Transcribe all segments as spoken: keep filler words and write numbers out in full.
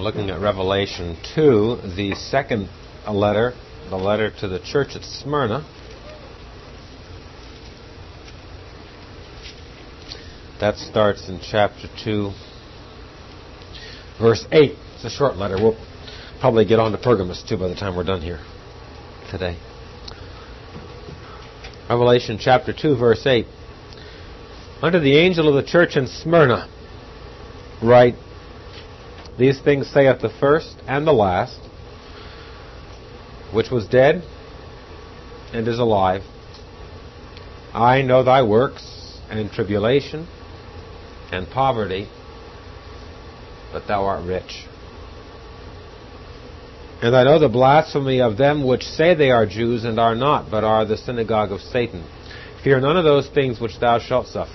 We're looking at Revelation two, the second letter, the letter to the church at Smyrna. That starts in chapter two, verse eight. It's a short letter. We'll probably get on to Pergamos too by the time we're done here today. Revelation chapter two, verse eight. Unto the angel of the church in Smyrna write, These things saith the first and the last, which was dead and is alive. I know thy works, and tribulation, and poverty, but thou art rich. And I know the blasphemy of them which say they are Jews, and are not, but are the synagogue of Satan. Fear none of those things which thou shalt suffer.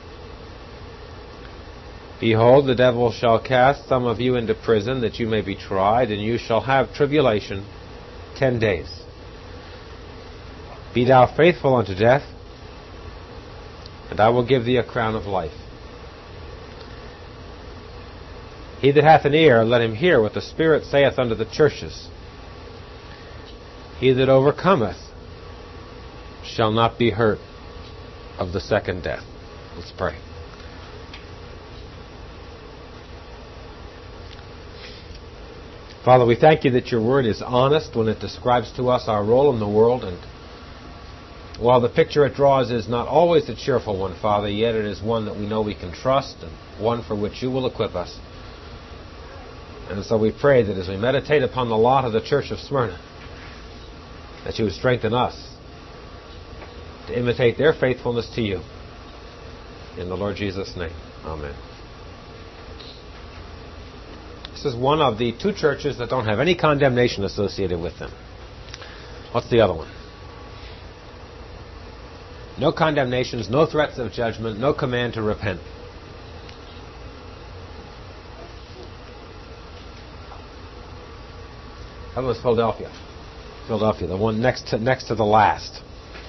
Behold, the devil shall cast some of you into prison, that you may be tried, and you shall have tribulation ten days. Be thou faithful unto death, and I will give thee a crown of life. He that hath an ear, let him hear what the Spirit saith unto the churches. He that overcometh shall not be hurt of the second death. Let's pray. Father, we thank you that your word is honest when it describes to us our role in the world, and while the picture it draws is not always a cheerful one, Father, yet it is one that we know we can trust, and one for which you will equip us. And so we pray that as we meditate upon the lot of the church of Smyrna, that you would strengthen us to imitate their faithfulness to you. In the Lord Jesus' name, amen. This is one of the two churches that don't have any condemnation associated with them. What's the other one? No condemnations, no threats of judgment, no command to repent. That was Philadelphia. Philadelphia, the one next to next to the last.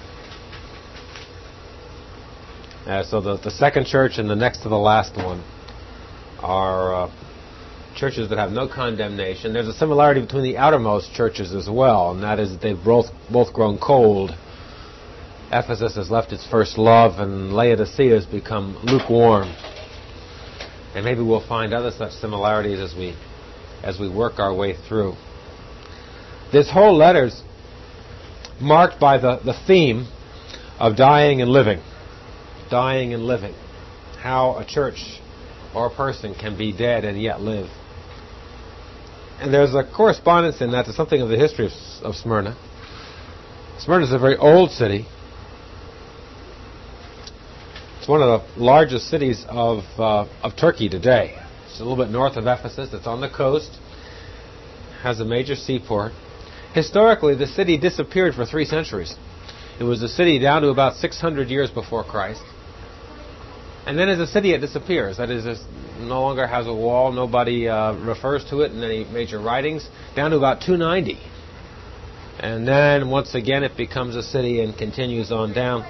Uh, so the, the second church and the next to the last one are uh, churches that have no condemnation. There's a similarity between the outermost churches as well, and that is that they've both both grown cold. Ephesus has left its first love, and Laodicea has become lukewarm. And maybe we'll find other such similarities as we as we work our way through. This whole letter's marked by the, the theme of dying and living. Dying and living. How a church or a person can be dead and yet live. And there's a correspondence in that to something of the history of, of Smyrna. Smyrna is a very old city. It's one of the largest cities of uh, of Turkey today. It's a little bit north of Ephesus. It's on the coast. Has a major seaport. Historically, the city disappeared for three centuries. It was a city down to about six hundred years before Christ. And then as a city, it disappears. That is, it no longer has a wall. Nobody uh, refers to it in any major writings. Down to about two ninety. And then, once again, it becomes a city and continues on down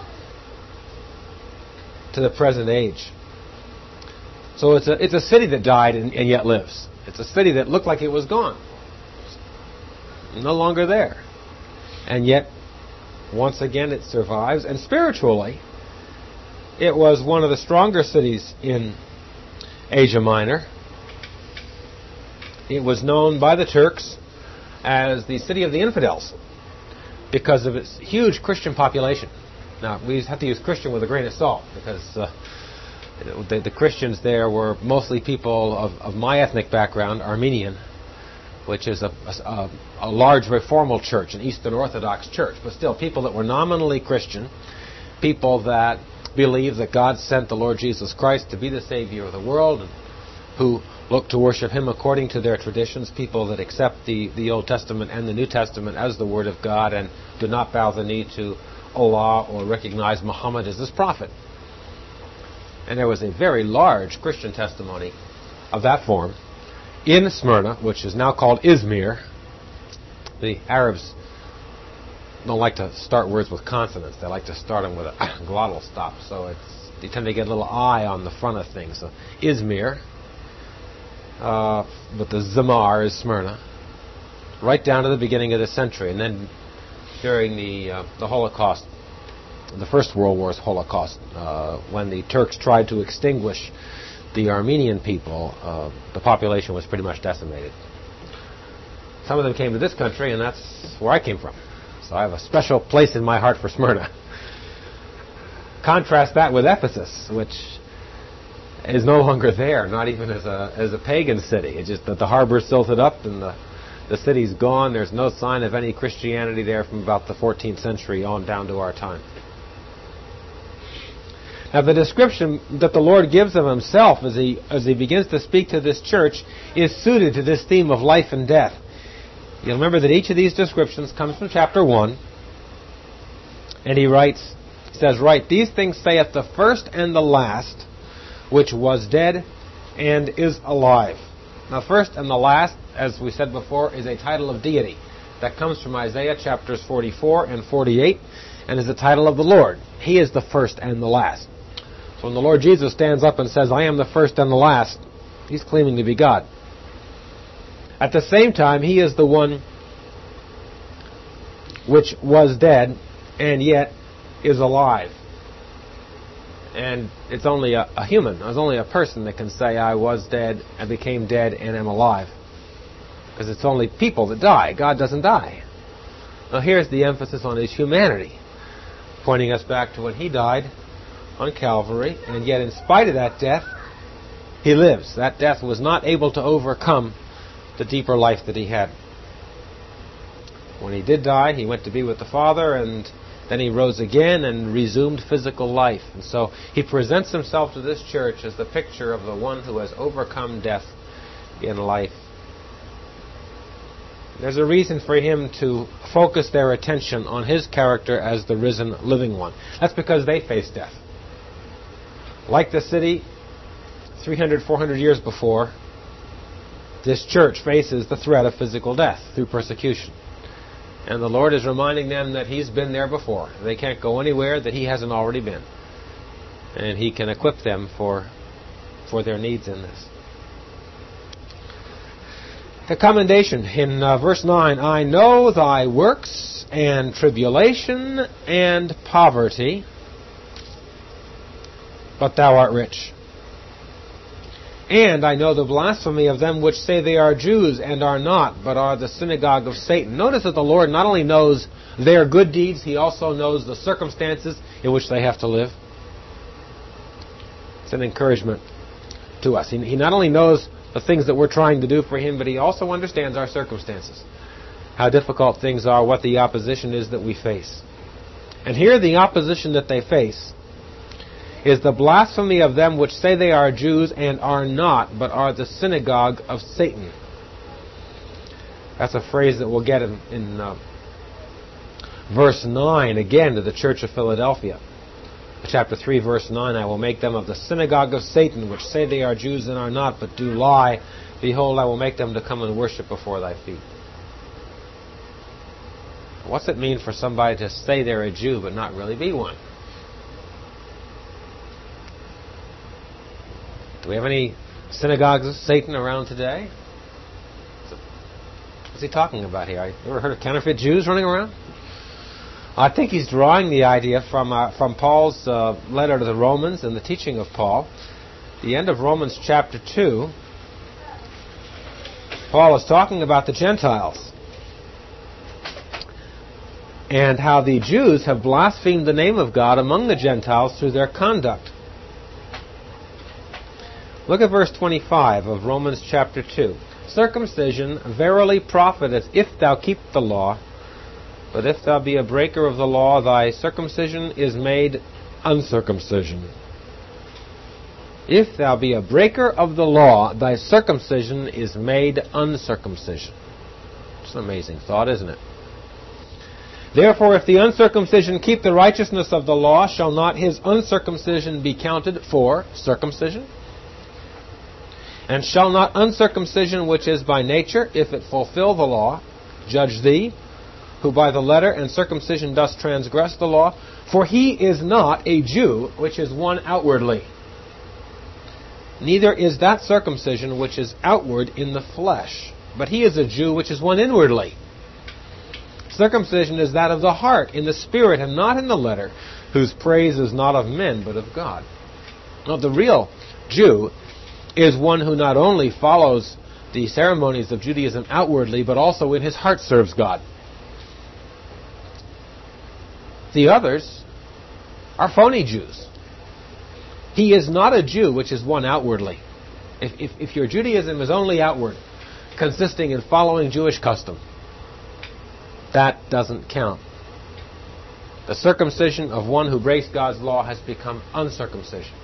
to the present age. So it's a, it's a city that died and, and yet lives. It's a city that looked like it was gone. No longer there. And yet, once again, it survives. And spiritually, it was one of the stronger cities in Asia Minor. It was known by the Turks as the city of the infidels because of its huge Christian population. Now, we have to use Christian with a grain of salt because uh, the, the Christians there were mostly people of, of my ethnic background, Armenian, which is a, a, a large reformal church, an Eastern Orthodox church, but still people that were nominally Christian, people that believe that God sent the Lord Jesus Christ to be the Savior of the world, and who look to worship Him according to their traditions, people that accept the, the Old Testament and the New Testament as the Word of God and do not bow the knee to Allah or recognize Muhammad as His prophet. And there was a very large Christian testimony of that form in Smyrna, which is now called Izmir. The Arabs don't like to start words with consonants. They like to start them with a glottal stop. So it's, they tend to get a little I on the front of things. So Izmir. uh, but the Zamar is Smyrna, right down to the beginning of the century. And then during the uh, the Holocaust, the First World War's Holocaust, uh, when the Turks tried to extinguish the Armenian people, uh, the population was pretty much decimated. Some of them came to this country, and that's where I came from. So I have a special place in my heart for Smyrna. Contrast that with Ephesus, which is no longer there, not even as a as a pagan city. It's just that the harbor's silted up and the, the city's gone. There's no sign of any Christianity there from about the fourteenth century on down to our time. Now, the description that the Lord gives of himself as he as he begins to speak to this church is suited to this theme of life and death. You'll remember that each of these descriptions comes from chapter one, and he writes, he says, "Write, these things saith the first and the last, which was dead and is alive." Now, first and the last, as we said before, is a title of deity. That comes from Isaiah chapters forty-four and forty-eight, and is the title of the Lord. He is the first and the last. So when the Lord Jesus stands up and says, "I am the first and the last," he's claiming to be God. At the same time, he is the one which was dead and yet is alive. And it's only a, a human, it's only a person that can say, "I was dead and became dead and am alive." Because it's only people that die. God doesn't die. Now here's the emphasis on his humanity, pointing us back to when he died on Calvary, and yet in spite of that death, he lives. That death was not able to overcome the deeper life that he had. When he did die, he went to be with the Father, and then he rose again and resumed physical life. And so he presents himself to this church as the picture of the one who has overcome death in life. There's a reason for him to focus their attention on his character as the risen living one. That's because they faced death. Like the city three hundred, four hundred years before, this church faces the threat of physical death through persecution. And the Lord is reminding them that he's been there before. They can't go anywhere that he hasn't already been. And he can equip them for, for their needs in this. The commendation in uh, verse nine, "I know thy works and tribulation and poverty, but thou art rich. And I know the blasphemy of them which say they are Jews and are not, but are the synagogue of Satan." Notice that the Lord not only knows their good deeds, he also knows the circumstances in which they have to live. It's an encouragement to us. He, he not only knows the things that we're trying to do for him, but he also understands our circumstances, how difficult things are, what the opposition is that we face. And here the opposition that they face is the blasphemy of them which say they are Jews and are not, but are the synagogue of Satan. That's a phrase that we'll get in, in uh, verse nine, again, to the church of Philadelphia. Chapter three, verse nine, "I will make them of the synagogue of Satan, which say they are Jews and are not, but do lie. Behold, I will make them to come and worship before thy feet." What's it mean for somebody to say they're a Jew but not really be one? Do we have any synagogues of Satan around today? What's he talking about here? You ever heard of counterfeit Jews running around? I think he's drawing the idea from uh, from Paul's uh, letter to the Romans and the teaching of Paul. The end of Romans chapter two, Paul is talking about the Gentiles and how the Jews have blasphemed the name of God among the Gentiles through their conduct. Look at verse twenty-five of Romans chapter two. "Circumcision verily profiteth if thou keep the law, but if thou be a breaker of the law, thy circumcision is made uncircumcision." If thou be a breaker of the law, thy circumcision is made uncircumcision. It's an amazing thought, isn't it? "Therefore, if the uncircumcision keep the righteousness of the law, shall not his uncircumcision be counted for circumcision? And shall not uncircumcision which is by nature, if it fulfill the law, judge thee, who by the letter and circumcision dost transgress the law? For he is not a Jew, which is one outwardly." Neither is that circumcision which is outward in the flesh, but he is a Jew which is one inwardly. Circumcision is that of the heart, in the spirit, and not in the letter, whose praise is not of men, but of God. Now, the real Jew is one who not only follows the ceremonies of Judaism outwardly, but also in his heart serves God. The others are phony Jews. He is not a Jew which is one outwardly. If, if, if your Judaism is only outward, consisting in following Jewish custom, that doesn't count. The circumcision of one who breaks God's law has become uncircumcision.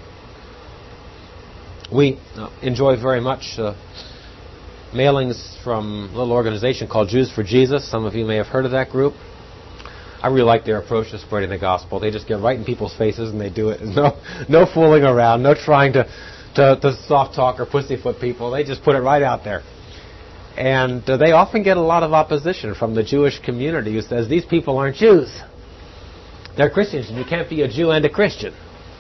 We uh, enjoy very much uh, mailings from a little organization called Jews for Jesus. Some of you may have heard of that group. I really like their approach to spreading the gospel. They just get right in people's faces and they do it. No, no fooling around, no trying to, to, to soft talk or pussyfoot people. They just put it right out there. And uh, they often get a lot of opposition from the Jewish community who says, these people aren't Jews. They're Christians, and you can't be a Jew and a Christian.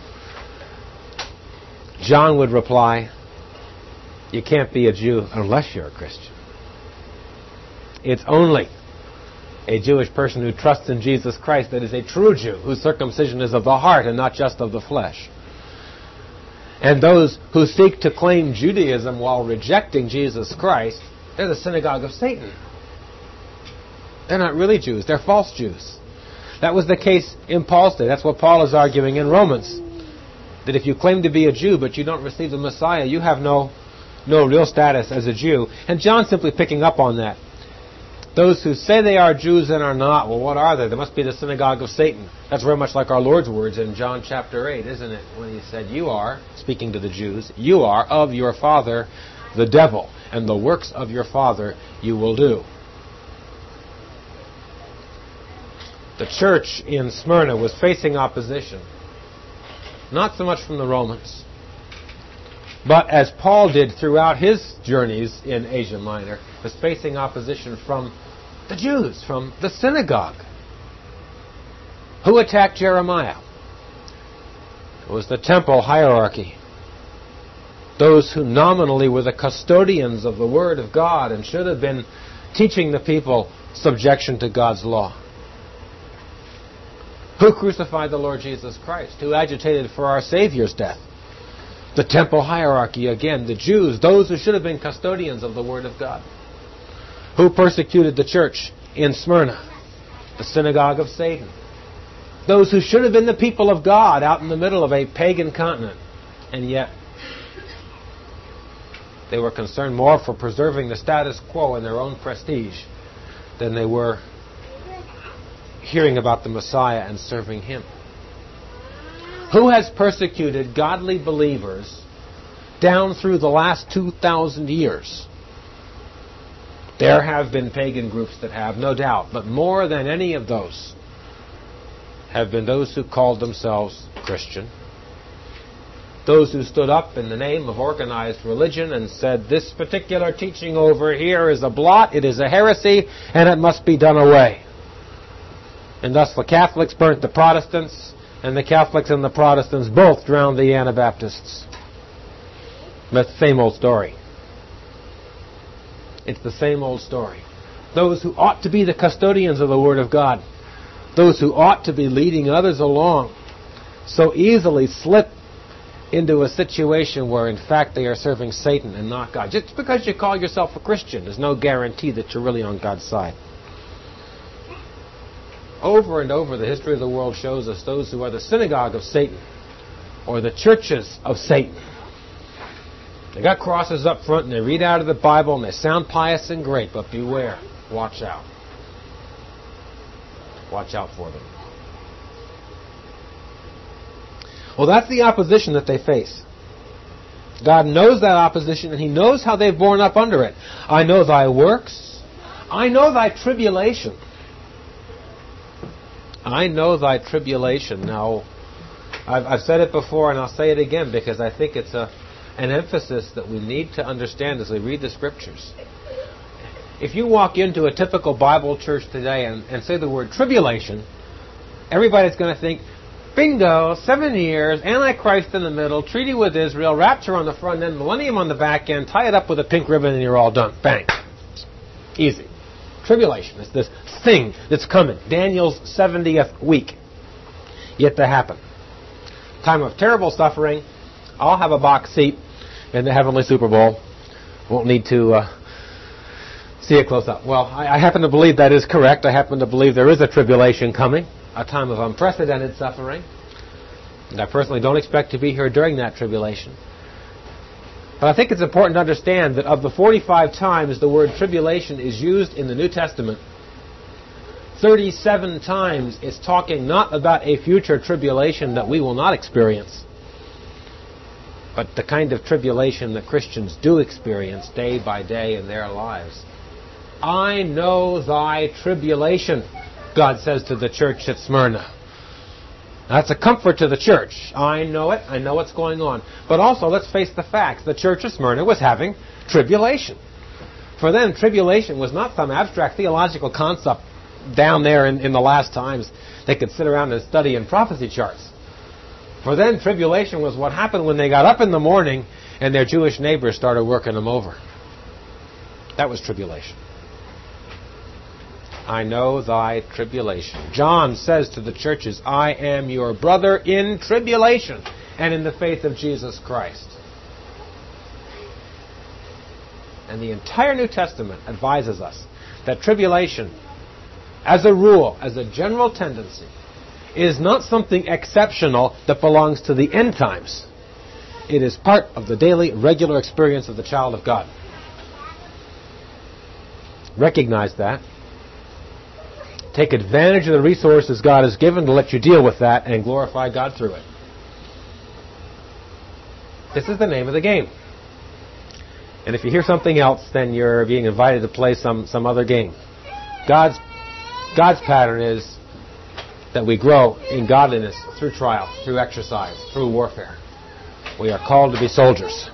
John would reply, you can't be a Jew unless you're a Christian. It's only a Jewish person who trusts in Jesus Christ that is a true Jew, whose circumcision is of the heart and not just of the flesh. And those who seek to claim Judaism while rejecting Jesus Christ, they're the synagogue of Satan. They're not really Jews. They're false Jews. That was the case in Paul's day. That's what Paul is arguing in Romans. That if you claim to be a Jew but you don't receive the Messiah, you have no, no real status as a Jew. And John's simply picking up on that. Those who say they are Jews and are not, well, what are they? They must be the synagogue of Satan. That's very much like our Lord's words in John chapter eight, isn't it? When he said, you are, speaking to the Jews, you are of your father the devil, and the works of your father you will do. The church in Smyrna was facing opposition, not so much from the Romans, but as Paul did throughout his journeys in Asia Minor, was facing opposition from the Jews, from the synagogue. Who attacked Jeremiah? It was the temple hierarchy. Those who nominally were the custodians of the Word of God and should have been teaching the people subjection to God's law. Who crucified the Lord Jesus Christ? Who agitated for our Savior's death? The temple hierarchy again, the Jews, those who should have been custodians of the Word of God. Who persecuted the church in Smyrna? The synagogue of Satan. Those who should have been the people of God out in the middle of a pagan continent. And yet, they were concerned more for preserving the status quo and their own prestige than they were hearing about the Messiah and serving Him. Who has persecuted godly believers down through the last two thousand years? There have been pagan groups that have, no doubt, but more than any of those have been those who called themselves Christian. Those who stood up in the name of organized religion and said, this particular teaching over here is a blot, it is a heresy, and it must be done away. And thus the Catholics burnt the Protestants, and the Catholics and the Protestants both drowned the Anabaptists. That's the same old story. It's the same old story. Those who ought to be the custodians of the Word of God, those who ought to be leading others along, so easily slip into a situation where in fact they are serving Satan and not God. Just because you call yourself a Christian, there's no guarantee that you're really on God's side. Over and over, the history of the world shows us those who are the synagogue of Satan, or the churches of Satan. They got crosses up front, and they read out of the Bible, and they sound pious and great, but beware. Watch out. Watch out for them. Well, that's the opposition that they face. God knows that opposition, and He knows how they've borne up under it. I know thy works. I know thy tribulation. I know thy tribulation. Now, I've, I've said it before, and I'll say it again, because I think it's a, an emphasis that we need to understand as we read the Scriptures. If you walk into a typical Bible church today and, and say the word tribulation, everybody's going to think, Bingo, seven years, Antichrist in the middle, treaty with Israel, rapture on the front end, millennium on the back end, tie it up with a pink ribbon and you're all done. Bang. Easy. Tribulation is this thing that's coming. Daniel's seventieth week. Yet to happen. Time of terrible suffering. I'll have a box seat in the heavenly Super Bowl. Won't need to uh, see it close up. Well, I, I happen to believe that is correct. I happen to believe there is a tribulation coming. A time of unprecedented suffering. And I personally don't expect to be here during that tribulation. But I think it's important to understand that of the forty-five times the word tribulation is used in the New Testament, thirty-seven times it's talking not about a future tribulation that we will not experience, but the kind of tribulation that Christians do experience day by day in their lives. I know thy tribulation, God says to the church at Smyrna. That's a comfort to the church. I know it. I know what's going on. But also, let's face the facts. The church of Smyrna was having tribulation. For them, tribulation was not some abstract theological concept down there in, in the last times they could sit around and study in prophecy charts. For them, tribulation was what happened when they got up in the morning and their Jewish neighbors started working them over. That was tribulation. I know thy tribulation. John says to the churches, I am your brother in tribulation and in the faith of Jesus Christ. And the entire New Testament advises us that tribulation, as a rule, as a general tendency, is not something exceptional that belongs to the end times. It is part of the daily, regular experience of the child of God. Recognize that. Take advantage of the resources God has given to let you deal with that and glorify God through it. This is the name of the game. And if you hear something else, then you're being invited to play some, some other game. God's, God's pattern is that we grow in godliness through trial, through exercise, through warfare. We are called to be soldiers.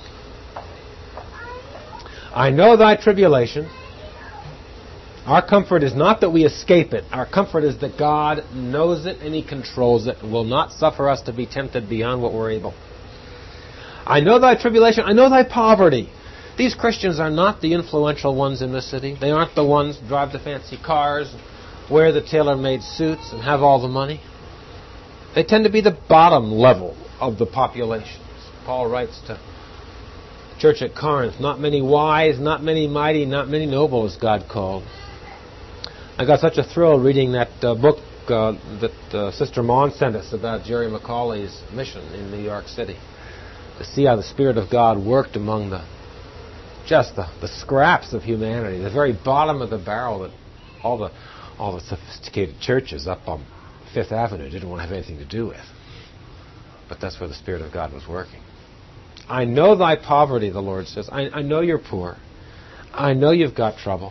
I know thy tribulation. Our comfort is not that we escape it. Our comfort is that God knows it and He controls it and will not suffer us to be tempted beyond what we're able. I know thy tribulation. I know thy poverty. These Christians are not the influential ones in the city. They aren't the ones who drive the fancy cars, wear the tailor-made suits, and have all the money. They tend to be the bottom level of the population. Paul writes to the church at Corinth, not many wise, not many mighty, not many noble as God called. I got such a thrill reading that uh, book uh, that uh, Sister Maughan sent us about Jerry McCauley's mission in New York City. To see how the Spirit of God worked among the just the, the scraps of humanity, the very bottom of the barrel that all the all the sophisticated churches up on Fifth Avenue didn't want to have anything to do with. But that's where the Spirit of God was working. I know thy poverty, the Lord says. I, I know you're poor. I know you've got trouble.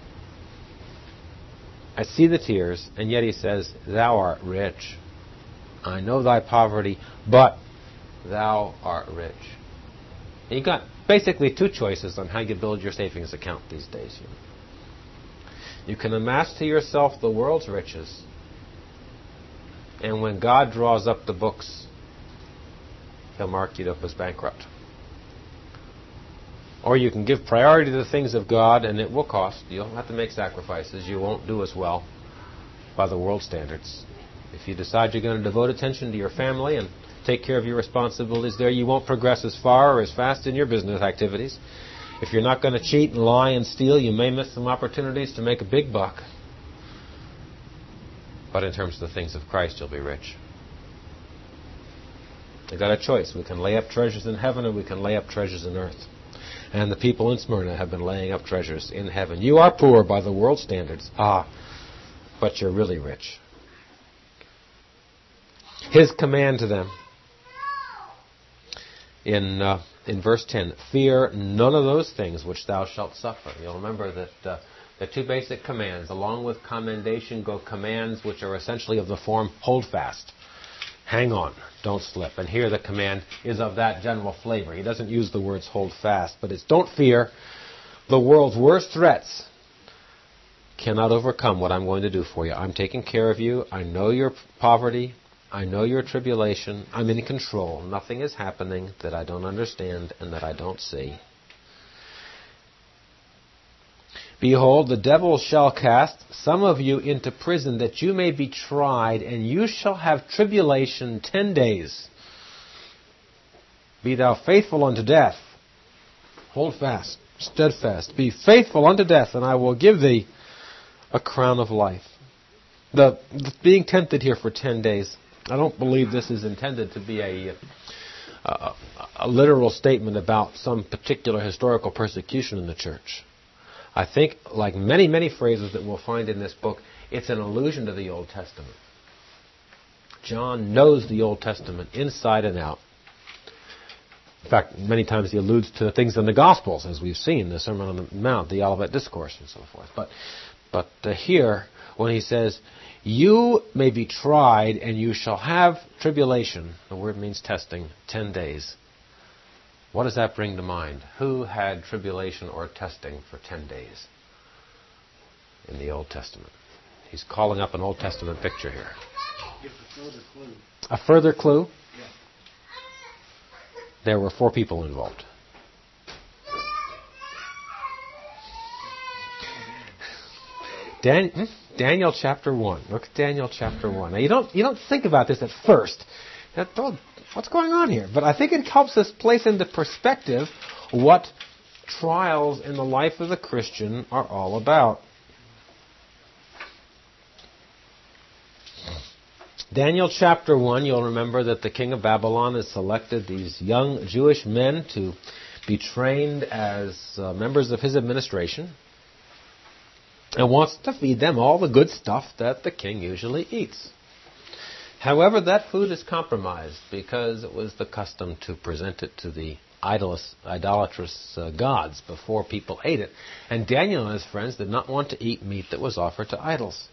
I see the tears, and yet He says, thou art rich. I know thy poverty, but thou art rich. And you've got basically two choices on how you build your savings account these days. You know. You can amass to yourself the world's riches, and when God draws up the books, He'll mark you up as bankrupt. Or you can give priority to the things of God, and it will cost. You'll have to make sacrifices. You won't do as well by the world standards. If you decide you're going to devote attention to your family and take care of your responsibilities there, you won't progress as far or as fast in your business activities. If you're not going to cheat and lie and steal, you may miss some opportunities to make a big buck. But in terms of the things of Christ, you'll be rich. We've got a choice. We can lay up treasures in heaven, or we can lay up treasures in earth. And the people in Smyrna have been laying up treasures in heaven. You are poor by the world standards. Ah, but you're really rich. His command to them in uh, in verse ten, fear none of those things which thou shalt suffer. You'll remember that uh, the two basic commands, along with commendation, go commands which are essentially of the form, hold fast. Hang on, don't slip. And here the command is of that general flavor. He doesn't use the words hold fast, but it's don't fear. The world's worst threats cannot overcome what I'm going to do for you. I'm taking care of you. I know your poverty. I know your tribulation. I'm in control. Nothing is happening that I don't understand and that I don't see. Behold, the devil shall cast some of you into prison that you may be tried, and you shall have tribulation ten days. Be thou faithful unto death. Hold fast, steadfast. Be faithful unto death, and I will give thee a crown of life. The, the being tempted here for ten days, I don't believe this is intended to be a, a, a literal statement about some particular historical persecution in the church. I think, like many, many phrases that we'll find in this book, it's an allusion to the Old Testament. John knows the Old Testament inside and out. In fact, many times he alludes to things in the Gospels, as we've seen, the Sermon on the Mount, the Olivet Discourse, and so forth. But, but uh, here, when he says, you may be tried and you shall have tribulation, the word means testing, ten days. What does that bring to mind? Who had tribulation or testing for ten days in the Old Testament? He's calling up an Old Testament picture here. Give a further clue. A further clue? Yeah. There were four people involved. Dan, hmm? Daniel chapter one. Look at Daniel chapter one. Now you don't you don't think about this at first. That, oh, what's going on here? But I think it helps us place into perspective what trials in the life of the Christian are all about. Daniel chapter one, you'll remember that the king of Babylon has selected these young Jewish men to be trained as uh, members of his administration and wants to feed them all the good stuff that the king usually eats. However, that food is compromised because it was the custom to present it to the idolous, idolatrous uh, gods before people ate it. And Daniel and his friends did not want to eat meat that was offered to idols.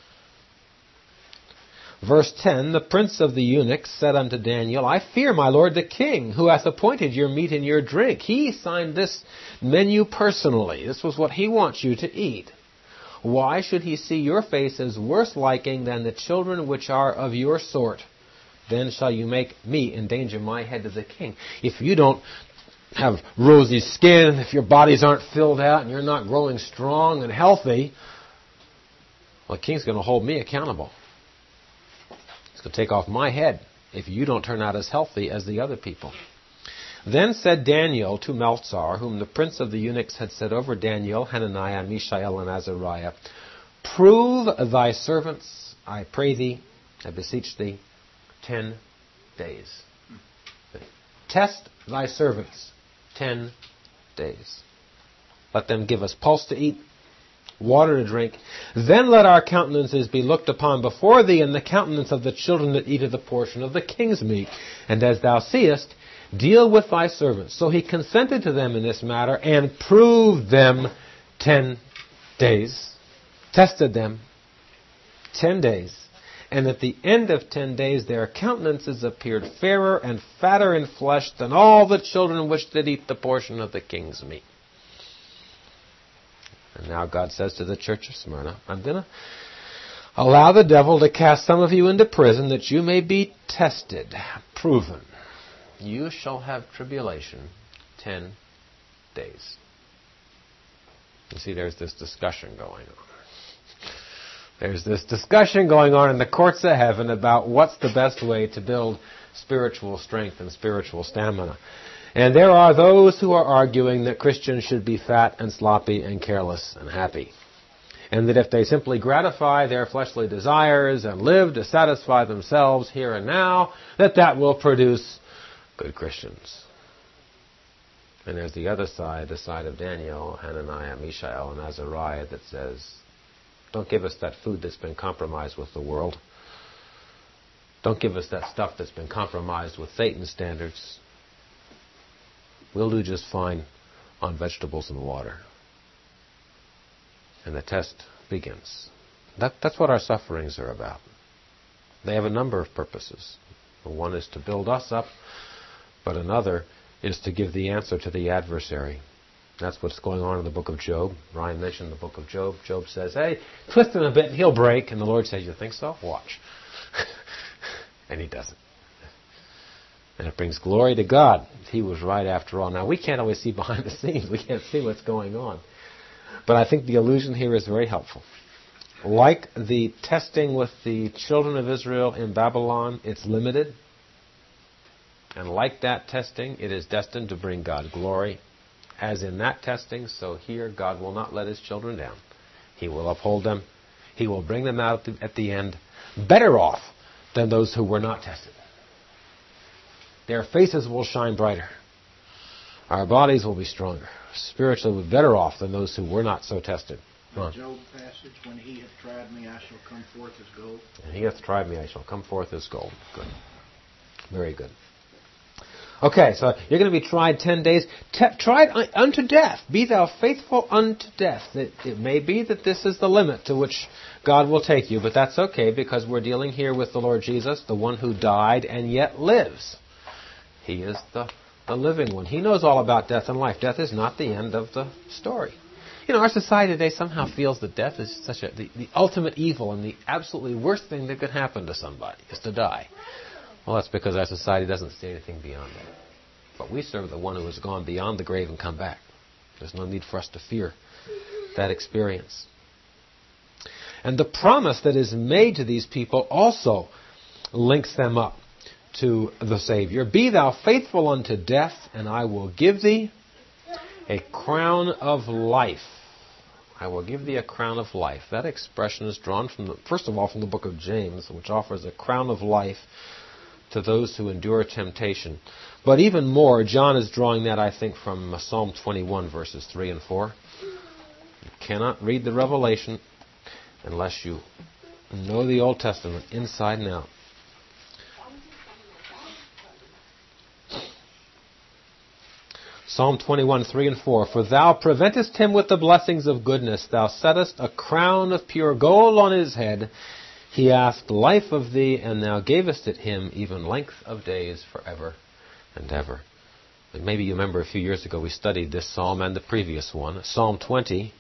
Verse ten, the prince of the eunuchs said unto Daniel, I fear my lord the king, who hath appointed your meat and your drink. He signed this menu personally. This was what he wants you to eat. Why should he see your face as worse liking than the children which are of your sort? Then shall you make me endanger my head to the king. If you don't have rosy skin, if your bodies aren't filled out, and you're not growing strong and healthy, well, the king's going to hold me accountable. He's going to take off my head if you don't turn out as healthy as the other people. Then said Daniel to Melzar, whom the prince of the eunuchs had set over Daniel, Hananiah, Mishael, and Azariah, prove thy servants, I pray thee, I beseech thee, ten days. Test thy servants ten days. Let them give us pulse to eat, water to drink. Then let our countenances be looked upon before thee, and the countenance of the children that eat of the portion of the king's meat. And as thou seest, deal with thy servants. So he consented to them in this matter and proved them ten days. Tested them ten days. And at the end of ten days their countenances appeared fairer and fatter in flesh than all the children which did eat the portion of the king's meat. And now God says to the church of Smyrna, I'm going to allow the devil to cast some of you into prison that you may be tested, proven. You shall have tribulation ten days. You see, there's this discussion going on. There's this discussion going on in the courts of heaven about what's the best way to build spiritual strength and spiritual stamina. And there are those who are arguing that Christians should be fat and sloppy and careless and happy. And that if they simply gratify their fleshly desires and live to satisfy themselves here and now, that that will produce good Christians. And there's the other side, the side of Daniel, Hananiah, Mishael, and Azariah that says, don't give us that food that's been compromised with the world. Don't give us that stuff that's been compromised with Satan's standards. We'll do just fine on vegetables and water. And the test begins. That, that's what our sufferings are about. They have a number of purposes. One is to build us up, but another is to give the answer to the adversary. That's what's going on in the book of Job. Ryan mentioned the book of Job. Job says, hey, twist him a bit and he'll break. And the Lord says, you think so? Watch. And he doesn't. And it brings glory to God. He was right after all. Now, we can't always see behind the scenes. We can't see what's going on. But I think the allusion here is very helpful. Like the testing with the children of Israel in Babylon, it's limited. And like that testing, it is destined to bring God glory. As in that testing, so here God will not let his children down. He will uphold them. He will bring them out at the end better off than those who were not tested. Their faces will shine brighter. Our bodies will be stronger. Spiritually, we'll be better off than those who were not so tested. The Job passage, when he hath tried me, I shall come forth as gold. And he hath tried me, I shall come forth as gold. Good. Very good. Okay, so you're going to be tried ten days. T- tried un- unto death. Be thou faithful unto death. It, it may be that this is the limit to which God will take you, but that's okay because we're dealing here with the Lord Jesus, the one who died and yet lives. He is the, the living one. He knows all about death and life. Death is not the end of the story. You know, our society today somehow feels that death is such a the, the ultimate evil and the absolutely worst thing that could happen to somebody is to die. Well, that's because our society doesn't see anything beyond that. But we serve the one who has gone beyond the grave and come back. There's no need for us to fear that experience. And the promise that is made to these people also links them up to the Savior. Be thou faithful unto death, and I will give thee a crown of life. I will give thee a crown of life. That expression is drawn from, the, first of all, from the book of James, which offers a crown of life to those who endure temptation. But even more, John is drawing that, I think, from Psalm twenty-one, verses three and four. You cannot read the Revelation unless you know the Old Testament inside and out. Psalm twenty-one, three and four. For thou preventest him with the blessings of goodness. Thou settest a crown of pure gold on his head. He asked life of thee, and thou gavest it him, even length of days forever and ever. And maybe you remember a few years ago we studied this psalm and the previous one. Psalm twenty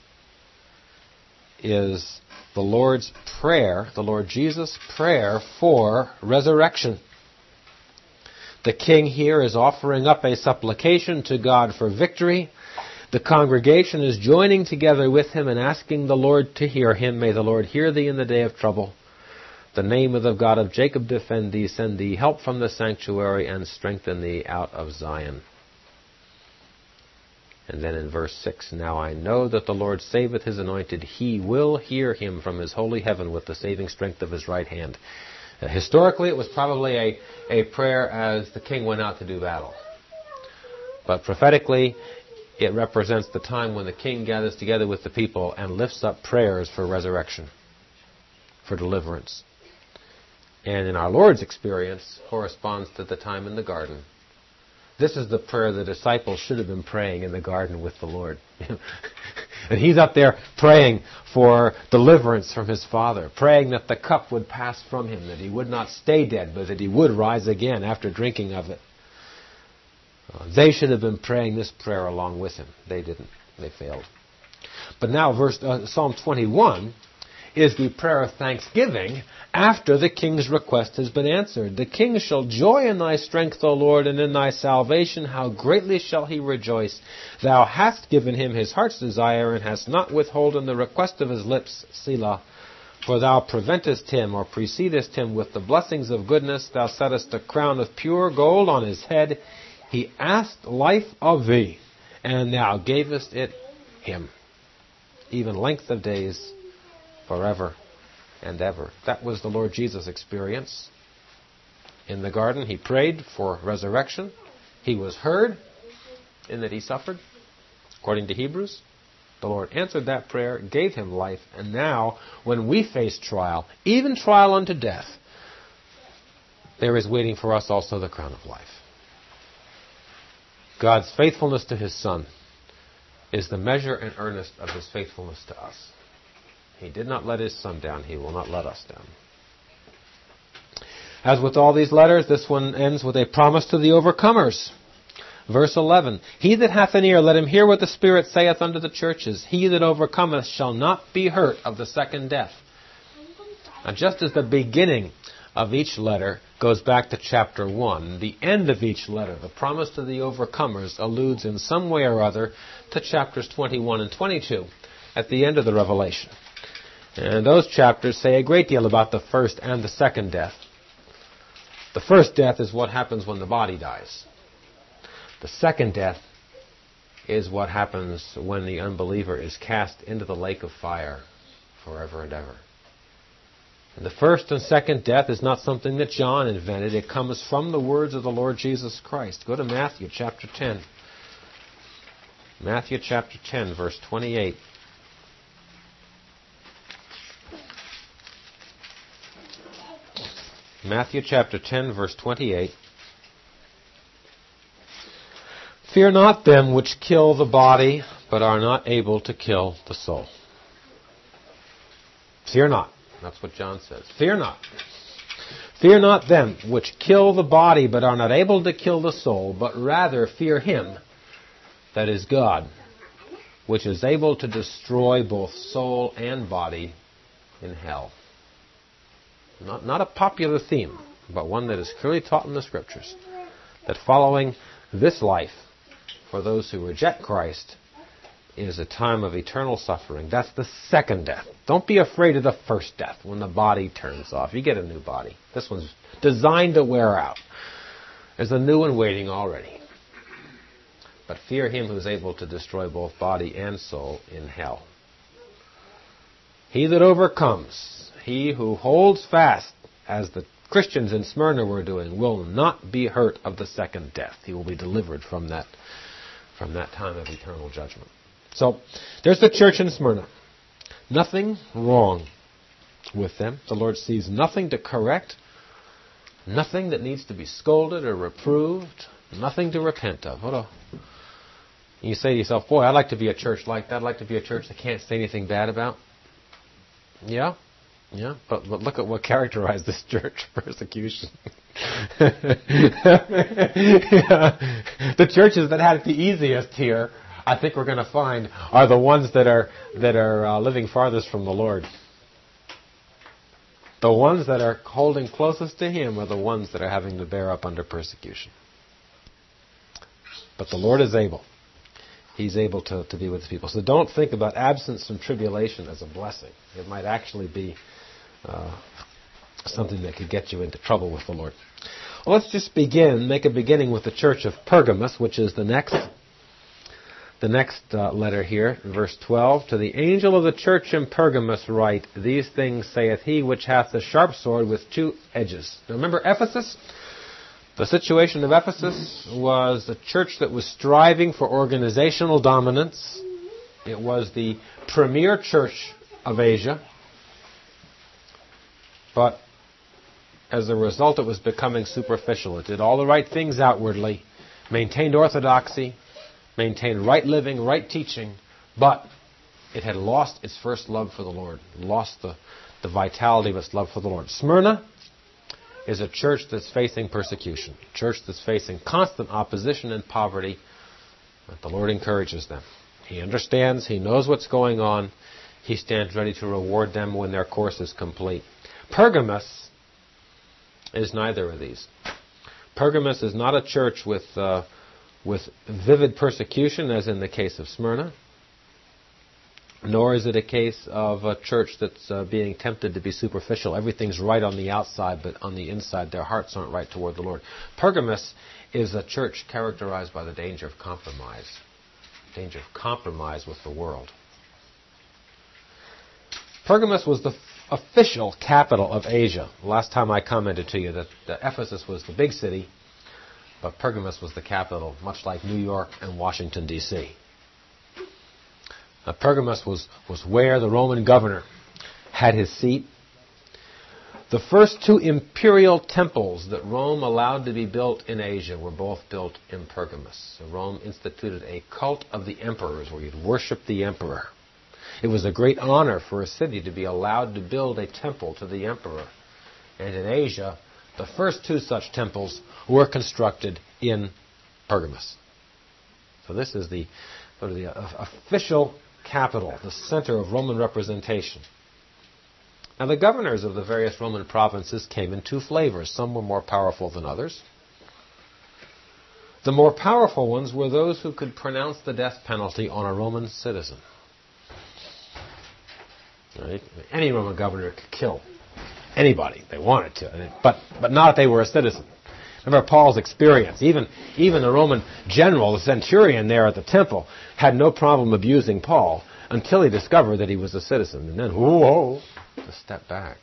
is the Lord's prayer, the Lord Jesus' prayer for resurrection. The king here is offering up a supplication to God for victory. The congregation is joining together with him and asking the Lord to hear him. May the Lord hear thee in the day of trouble. The name of the God of Jacob defend thee, send thee help from the sanctuary, and strengthen thee out of Zion. And then in verse six, now I know that the Lord saveth his anointed. He will hear him from his holy heaven with the saving strength of his right hand. Uh, historically, it was probably a, a prayer as the king went out to do battle. But prophetically, it represents the time when the king gathers together with the people and lifts up prayers for resurrection, for deliverance. And in our Lord's experience, corresponds to the time in the garden. This is the prayer the disciples should have been praying in the garden with the Lord. And he's up there praying for deliverance from his Father, praying that the cup would pass from him, that he would not stay dead, but that he would rise again after drinking of it. Uh, they should have been praying this prayer along with him. They didn't. They failed. But now verse uh, Psalm twenty-one is the prayer of thanksgiving after the king's request has been answered. The king shall joy in thy strength, O Lord, and in thy salvation. How greatly shall he rejoice. Thou hast given him his heart's desire, and hast not withholden the request of his lips. Selah. For thou preventest him, or precedest him, with the blessings of goodness. Thou settest a crown of pure gold on his head. He asked life of thee, and thou gavest it him, even length of days forever and ever. That was the Lord Jesus' experience. In the garden, he prayed for resurrection. He was heard in that he suffered, according to Hebrews. The Lord answered that prayer, gave him life, and now, when we face trial, even trial unto death, there is waiting for us also the crown of life. God's faithfulness to his Son is the measure and earnest of his faithfulness to us. He did not let his Son down. He will not let us down. As with all these letters, this one ends with a promise to the overcomers. Verse eleven, he that hath an ear, let him hear what the Spirit saith unto the churches. He that overcometh shall not be hurt of the second death. Now, just as the beginning of each letter goes back to chapter one. The end of each letter, the promise to the overcomers, alludes in some way or other to chapters twenty-one and twenty-two at the end of the Revelation. And those chapters say a great deal about the first and the second death. The first death is what happens when the body dies. The second death is what happens when the unbeliever is cast into the lake of fire forever and ever. And the first and second death is not something that John invented. It comes from the words of the Lord Jesus Christ. Go to Matthew chapter ten. Matthew chapter ten, verse twenty-eight. Matthew chapter ten, verse twenty-eight. Fear not them which kill the body, but are not able to kill the soul. Fear not. That's what John says. Fear not. Fear not them which kill the body, but are not able to kill the soul, but rather fear him, that is God, which is able to destroy both soul and body in hell. Not, not a popular theme, but one that is clearly taught in the Scriptures, that following this life, for those who reject Christ, is a time of eternal suffering. That's the second death. Don't be afraid of the first death, when the body turns off. You get a new body. This one's designed to wear out. There's a new one waiting already. But fear him who is able to destroy both body and soul in hell. He that overcomes, he who holds fast, as the Christians in Smyrna were doing, will not be hurt of the second death. He will be delivered from that, from that time of eternal judgment. So, there's the church in Smyrna. Nothing wrong with them. The Lord sees nothing to correct, nothing that needs to be scolded or reproved, nothing to repent of. What a... You say to yourself, boy, I'd like to be a church like that. I'd like to be a church that can't say anything bad about. Yeah, yeah, but, but look at what characterized this church: persecution. Yeah. The churches that had it the easiest here, I think we're going to find, are the ones that are that are uh, living farthest from the Lord. The ones that are holding closest to Him are the ones that are having to bear up under persecution. But the Lord is able. He's able to, to be with His people. So don't think about absence from tribulation as a blessing. It might actually be uh, something that could get you into trouble with the Lord. Well, let's just begin, make a beginning with the church of Pergamos, which is the next The next uh, letter here, in verse twelve. To the angel of the church in Pergamos write, These things saith he which hath a sharp sword with two edges. Now remember Ephesus? The situation of Ephesus was a church that was striving for organizational dominance. It was the premier church of Asia. But as a result, it was becoming superficial. It did all the right things outwardly, maintained orthodoxy, maintained right living, right teaching, but it had lost its first love for the Lord, lost the, the vitality of its love for the Lord. Smyrna is a church that's facing persecution, a church that's facing constant opposition and poverty, but the Lord encourages them. He understands, He knows what's going on, He stands ready to reward them when their course is complete. Pergamos is neither of these. Pergamos is not a church with... Uh, with vivid persecution, as in the case of Smyrna, nor is it a case of a church that's uh, being tempted to be superficial. Everything's right on the outside, but on the inside their hearts aren't right toward the Lord. Pergamos is a church characterized by the danger of compromise, danger of compromise with the world. Pergamos was the f- official capital of Asia. Last time I commented to you that, that Ephesus was the big city, but Pergamos was the capital, much like New York and Washington, D C Now, Pergamos was, was where the Roman governor had his seat. The first two imperial temples that Rome allowed to be built in Asia were both built in Pergamos. So Rome instituted a cult of the emperors, where you'd worship the emperor. It was a great honor for a city to be allowed to build a temple to the emperor. And in Asia, the first two such temples were constructed in Pergamos. So this is the, sort of the uh, official capital, the center of Roman representation. Now, the governors of the various Roman provinces came in two flavors. Some were more powerful than others. The more powerful ones were those who could pronounce the death penalty on a Roman citizen. Right? Any Roman governor could kill anybody they wanted to, but but not if they were a citizen. Remember Paul's experience. Even even the Roman general, the centurion there at the temple, had no problem abusing Paul until he discovered that he was a citizen. And then, whoa, a step back.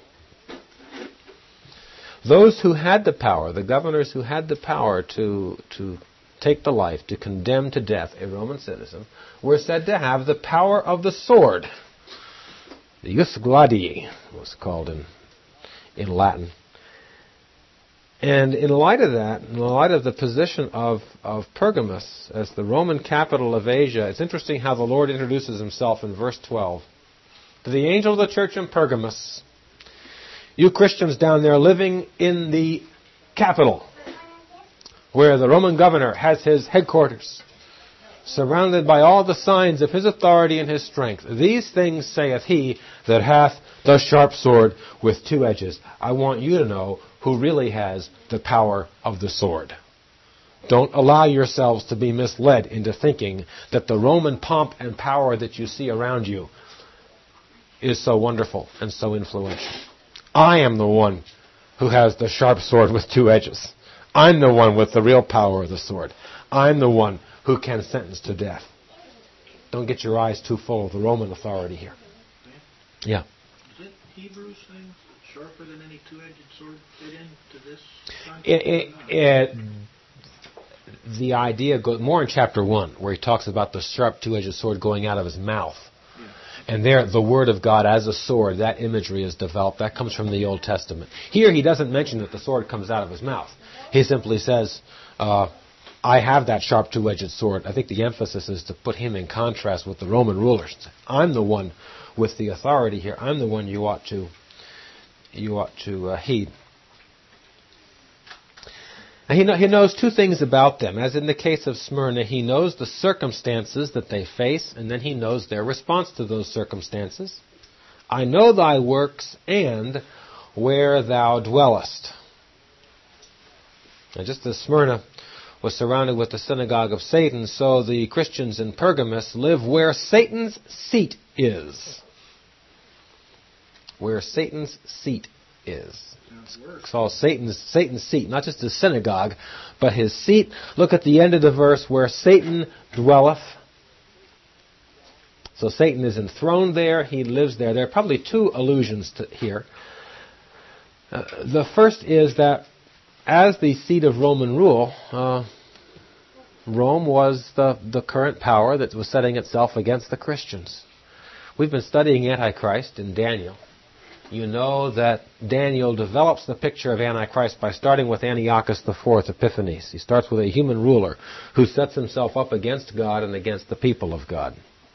Those who had the power, the governors who had the power to to take the life, to condemn to death a Roman citizen, were said to have the power of the sword. The jus gladii was called in in Latin. And in light of that, in light of the position of, of Pergamus as the Roman capital of Asia, it's interesting how the Lord introduces himself in verse twelve. To the angel of the church in Pergamus, you Christians down there living in the capital, where the Roman governor has his headquarters, surrounded by all the signs of his authority and his strength. These things saith he that hath the sharp sword with two edges. I want you to know who really has the power of the sword. Don't allow yourselves to be misled into thinking that the Roman pomp and power that you see around you is so wonderful and so influential. I am the one who has the sharp sword with two edges. I'm the one with the real power of the sword. I'm the one who can sentence to death. Don't get your eyes too full of the Roman authority here. Yeah. Is it Hebrews saying sharper than any two-edged sword fit into this concept? It, it, it, the idea goes more in chapter one, where he talks about the sharp two-edged sword going out of his mouth. Yeah. And there, the Word of God as a sword, that imagery is developed. That comes from the Old Testament. Here, he doesn't mention that the sword comes out of his mouth. He simply says, uh, I have that sharp two-edged sword. I think the emphasis is to put him in contrast with the Roman rulers. I'm the one with the authority here. I'm the one you ought to you ought to uh, heed. Now, he, know, he knows two things about them. As in the case of Smyrna, he knows the circumstances that they face, and then he knows their response to those circumstances. I know thy works and where thou dwellest. Now, just as Smyrna was surrounded with the synagogue of Satan, so the Christians in Pergamus live where Satan's seat is. Where Satan's seat is. It's called Satan's, Satan's seat, not just his synagogue, but his seat. Look at the end of the verse, where Satan dwelleth. So Satan is enthroned there, he lives there. There are probably two allusions to here. Uh, the first is that as the seat of Roman rule, uh, Rome was the, the current power that was setting itself against the Christians. We've been studying Antichrist in Daniel. You know that Daniel develops the picture of Antichrist by starting with Antiochus the Fourth, Epiphanes. He starts with a human ruler who sets himself up against God and against the people of God.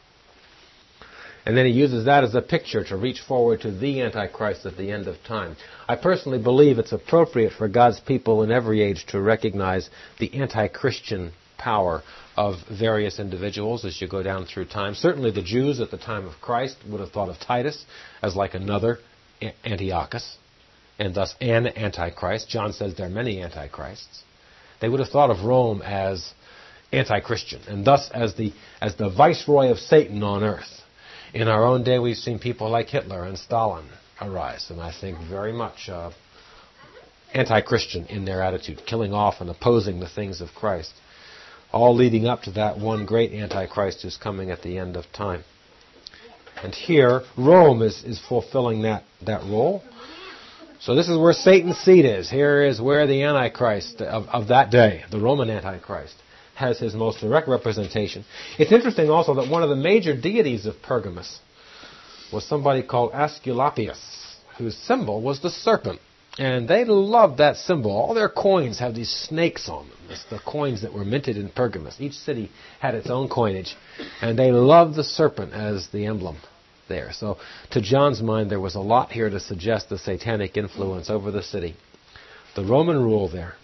And then he uses that as a picture to reach forward to the Antichrist at the end of time. I personally believe it's appropriate for God's people in every age to recognize the anti-Christian power of various individuals as you go down through time. Certainly the Jews at the time of Christ would have thought of Titus as like another Antiochus, and thus an Antichrist. John says there are many Antichrists. They would have thought of Rome as anti-Christian, and thus as the as the viceroy of Satan on earth. In our own day, we've seen people like Hitler and Stalin arise, and I think very much uh, anti-Christian in their attitude, killing off and opposing the things of Christ, all leading up to that one great Antichrist who's coming at the end of time. And here, Rome is, is fulfilling that, that role. So this is where Satan's seat is. Here is where the Antichrist of, of that day, the Roman Antichrist, has his most direct representation. It's interesting also that one of the major deities of Pergamus was somebody called Asclepius, whose symbol was the serpent. And they loved that symbol. All their coins have these snakes on them. It's the coins that were minted in Pergamus. Each city had its own coinage, and they loved the serpent as the emblem there. So to John's mind, there was a lot here to suggest the satanic influence over the city. The Roman rule there.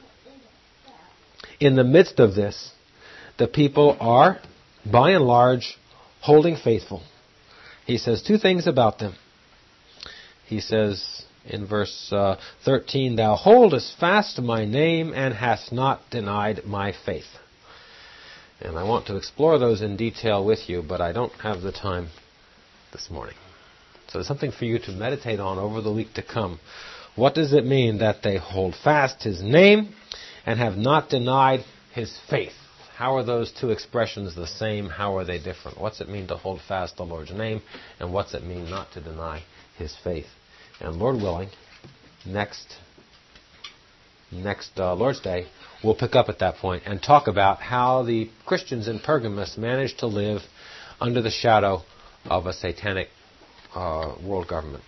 In the midst of this, the people are, by and large, holding faithful. He says two things about them. he says in verse uh, thirteen, Thou holdest fast my name and hast not denied my faith. And I want to explore those in detail with you, but I don't have the time this morning. So it's something for you to meditate on over the week to come. What does it mean that they hold fast his name and have not denied his faith? How are those two expressions the same? How are they different? What's it mean to hold fast the Lord's name? And what's it mean not to deny his faith? And Lord willing, next next uh, Lord's Day, we'll pick up at that point and talk about how the Christians in Pergamos managed to live under the shadow of a satanic uh, world government.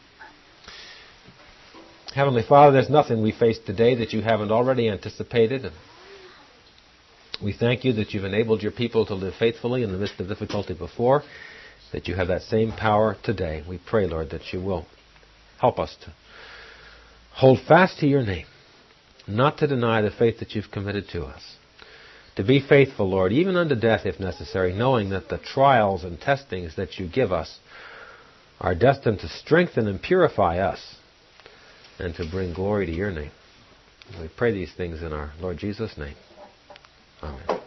Heavenly Father, there's nothing we face today that you haven't already anticipated. We thank you that you've enabled your people to live faithfully in the midst of difficulty before, that you have that same power today. We pray, Lord, that you will help us to hold fast to your name, not to deny the faith that you've committed to us. To be faithful, Lord, even unto death if necessary, knowing that the trials and testings that you give us are destined to strengthen and purify us and to bring glory to your name. We pray these things in our Lord Jesus' name. Amen.